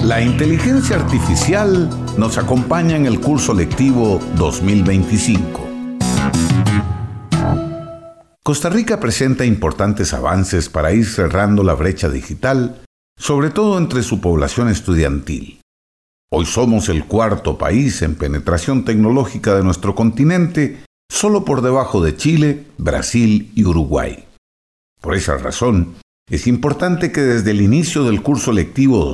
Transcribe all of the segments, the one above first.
La inteligencia artificial nos acompaña en el curso lectivo 2025. Costa Rica presenta importantes avances para ir cerrando la brecha digital, sobre todo entre su población estudiantil. Hoy somos el cuarto país en penetración tecnológica de nuestro continente, solo por debajo de Chile, Brasil y Uruguay. Por esa razón, es importante que desde el inicio del curso lectivo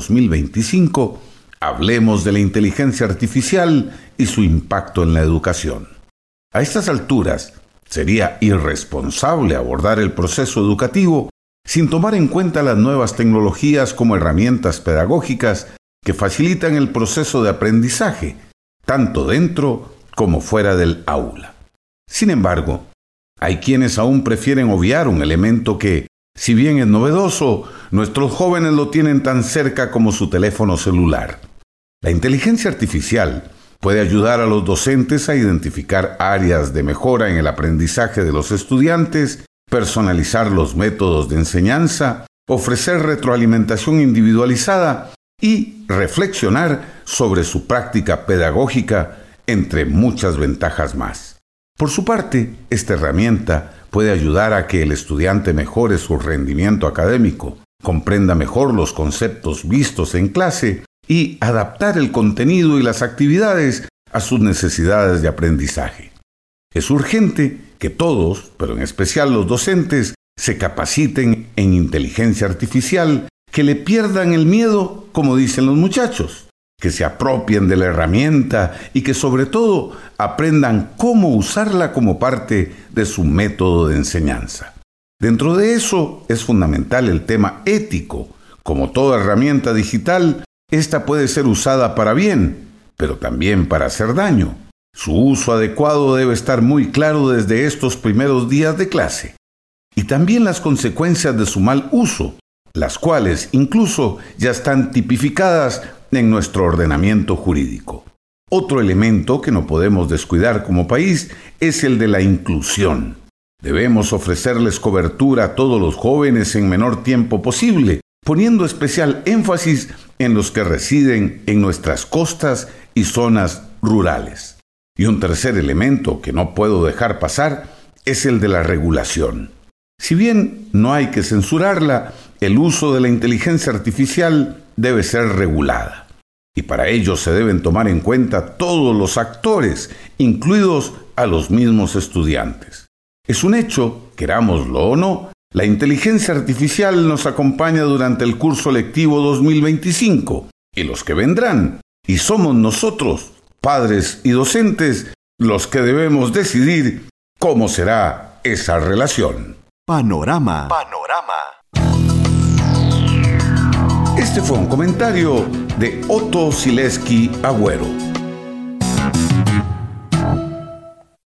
2025 hablemos de la inteligencia artificial y su impacto en la educación. A estas alturas, sería irresponsable abordar el proceso educativo sin tomar en cuenta las nuevas tecnologías como herramientas pedagógicas que facilitan el proceso de aprendizaje, tanto dentro como fuera del aula. Sin embargo, hay quienes aún prefieren obviar un elemento que, si bien es novedoso, nuestros jóvenes lo tienen tan cerca como su teléfono celular. La inteligencia artificial puede ayudar a los docentes a identificar áreas de mejora en el aprendizaje de los estudiantes, personalizar los métodos de enseñanza, ofrecer retroalimentación individualizada y reflexionar sobre su práctica pedagógica, entre muchas ventajas más. Por su parte, esta herramienta puede ayudar a que el estudiante mejore su rendimiento académico, comprenda mejor los conceptos vistos en clase y adaptar el contenido y las actividades a sus necesidades de aprendizaje. Es urgente que todos, pero en especial los docentes, se capaciten en inteligencia artificial, que le pierdan el miedo, como dicen los muchachos, que se apropien de la herramienta y que sobre todo aprendan cómo usarla como parte de su método de enseñanza. Dentro de eso es fundamental el tema ético. Como toda herramienta digital, esta puede ser usada para bien, pero también para hacer daño. Su uso adecuado debe estar muy claro desde estos primeros días de clase. Y también las consecuencias de su mal uso, las cuales incluso ya están tipificadas en nuestro ordenamiento jurídico. Otro elemento que no podemos descuidar como país es el de la inclusión. Debemos ofrecerles cobertura a todos los jóvenes en menor tiempo posible, poniendo especial énfasis en los que residen en nuestras costas y zonas rurales. Y un tercer elemento que no puedo dejar pasar es el de la regulación. Si bien no hay que censurarla, el uso de la inteligencia artificial debe ser regulada. Y para ello se deben tomar en cuenta todos los actores, incluidos a los mismos estudiantes. Es un hecho, querámoslo o no, la inteligencia artificial nos acompaña durante el curso lectivo 2025 y los que vendrán. Y somos nosotros, padres y docentes, los que debemos decidir cómo será esa relación. Panorama. Este fue un comentario de Otto Sileski Agüero.